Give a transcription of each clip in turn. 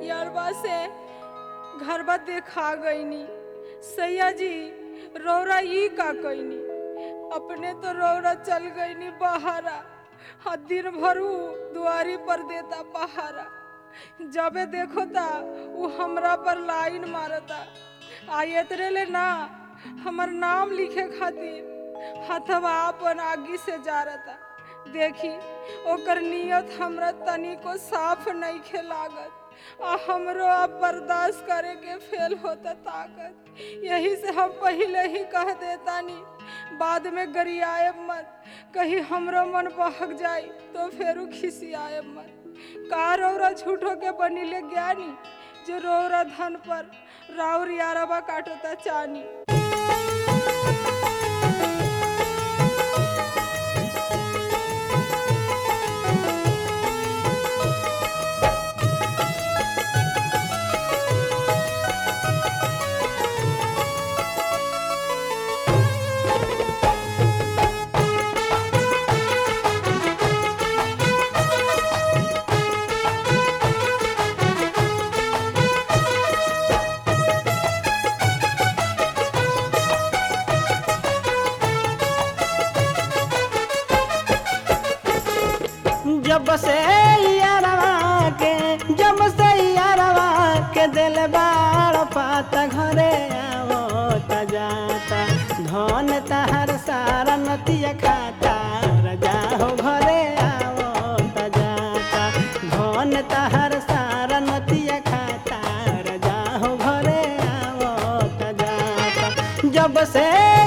यारबा से घरबा देखा गईनी। सैया जी रौरा ई का कईनी, अपने तो रौरा चल गईनी बहारा, दिन भर दुआरी पर देता पहारा। जबे देखो ता वो हमरा पर लाइन मारता, आयतरे ले ना हमर नाम लिखे खातिर हथवा अपन आगी से जारता। देखी ओकर नियत हमरा तनिको साफ नहीं खे लागत, हमरो अब बर्दाश्त करे के फेल होता ताकत। यही से हम पहले ही कह देतानी, बाद में गरियाए मत, कहीं हमरो मन बहक जाई तो फेरू खिसियाए मत। का रौरा झूठो के बनिले ज्ञानी, जो रौरा धन पर राउर यारबा काटता चानी। जब से यारवा के दिल बाड़ पाता घरे आवो त जाता, धन तहर सारा नतिया खाता रजा हो घरे आवो त जाता, धन तहर सारा नतिया खाता रजा हो घरे आवो त जाता। जब से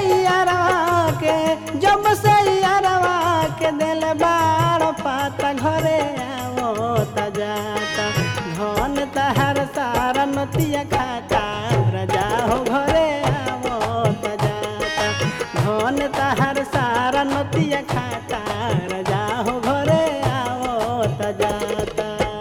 यारवा के दिल बाड़ पाता घरे आवो त जाता, धन तहर सारा नतिया खाता रजा हो घरे आवो त जाता, धन तहर सारा नतिया खाता रजा हो घरे आवो त जाता।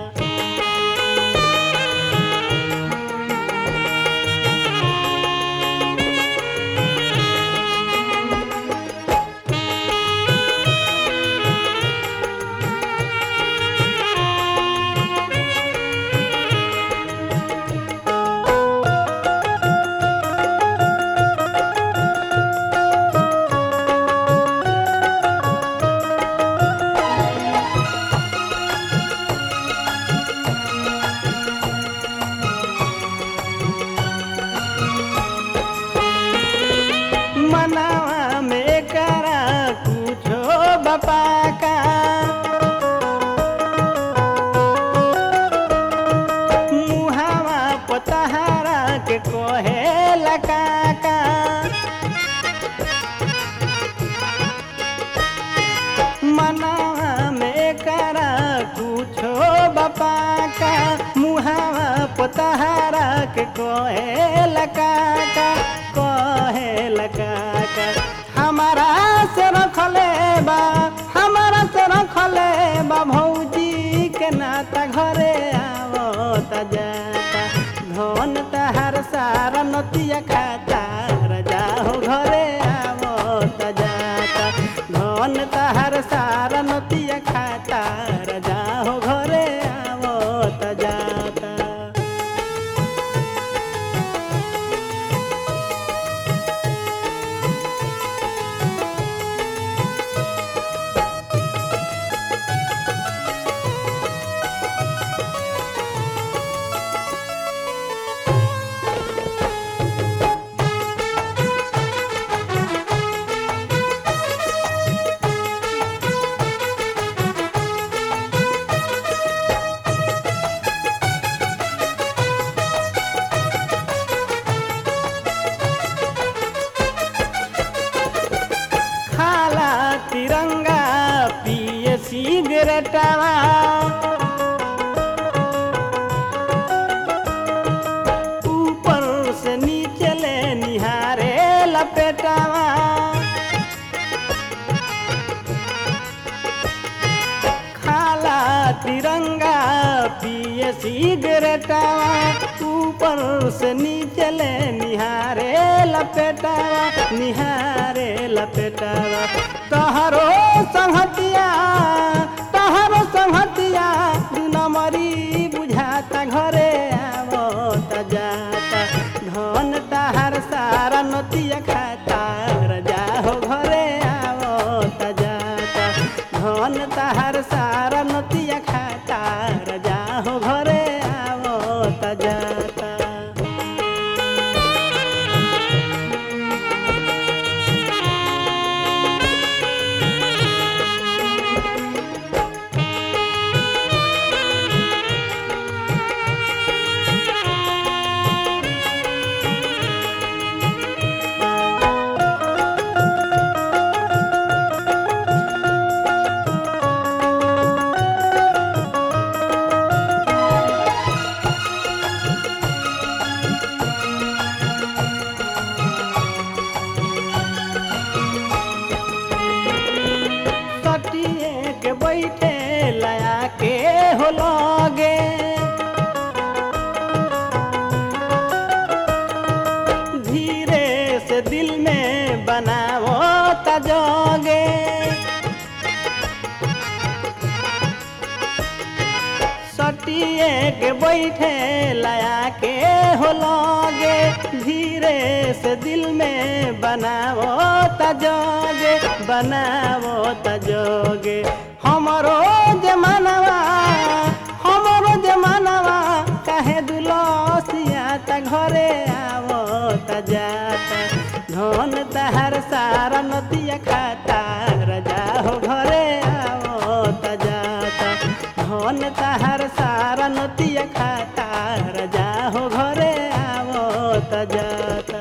मनावा में करा कुछो बपा का, मुहावा पतहारा के कोहे लकाका, मनावा में करा कुछो बपा का, मुहावा पतहारा के कोहे लकाका, कोहे लकाका। हमारा से रखले बा भौजी के नाता घरे आवो त जाता, धन तहर सारा नतिया खाता रजा हो घरे आवो त जाता, धन तहर सारा नतिया खाता रजा हो घरे आवो त जाता। तिरंगा पिए सिगरेटवा, ऊपर से नीचे ले निहारे लपेटवा, खाला तिरंगा पिए सिगरेटवा, ऊपर से नीचे ले निहारे लपेटवा। तहरो संहतिया दू नंबरी बुझाता घरे सटिए के बैठे लाया के हो लगे धीरे से दिल में बनावो तजोगे बनावो तजोगे हमरो जमानवा काहे दुलसिया त घरे आवो तजाता धन तहर सारा नतिया खाता रजा हो घरे आवो तजाता धन तहर सारा नतिया खाता रजा हो घरे आवो तजाता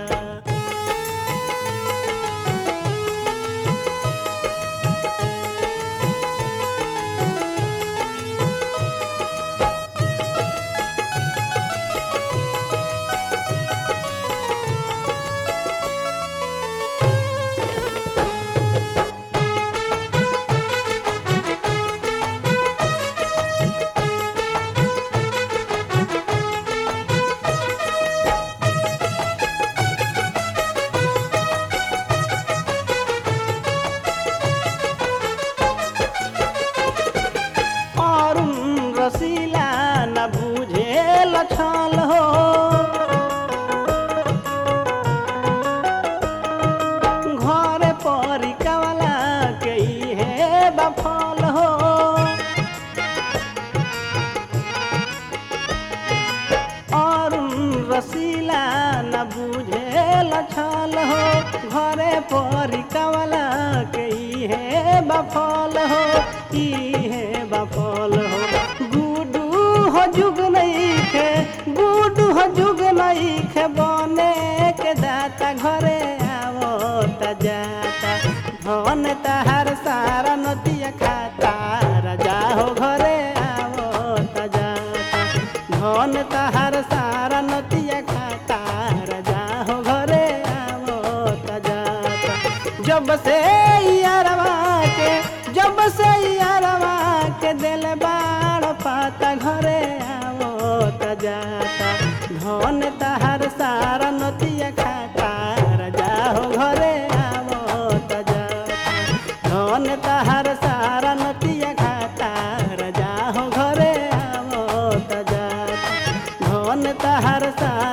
रसीला न बुझे लछल हो घरे परिकावाला के है बफल हो और रसीला न बुझे लछल हो घरे परिकावाला के है बफल हो ई है बफल हो जुग नहीं खे गुडू हो जुग नहीं खे बने के दाता घरे आवो तजाता धन तहर सारा नतिया खाता रजा हो घरे आवो तजाता धन तहर सारा नतिया खाता रजा हो घरे आवो तजाता जब से यारवा के दिल बाड़ पाता घरे आवो तजाता धन तहर सारा नतिया खाता रजा हो घरे आवो तजाता धन तहर सारा नतिया खाता रजा हो घरे आवो तजाता धन तहर सारा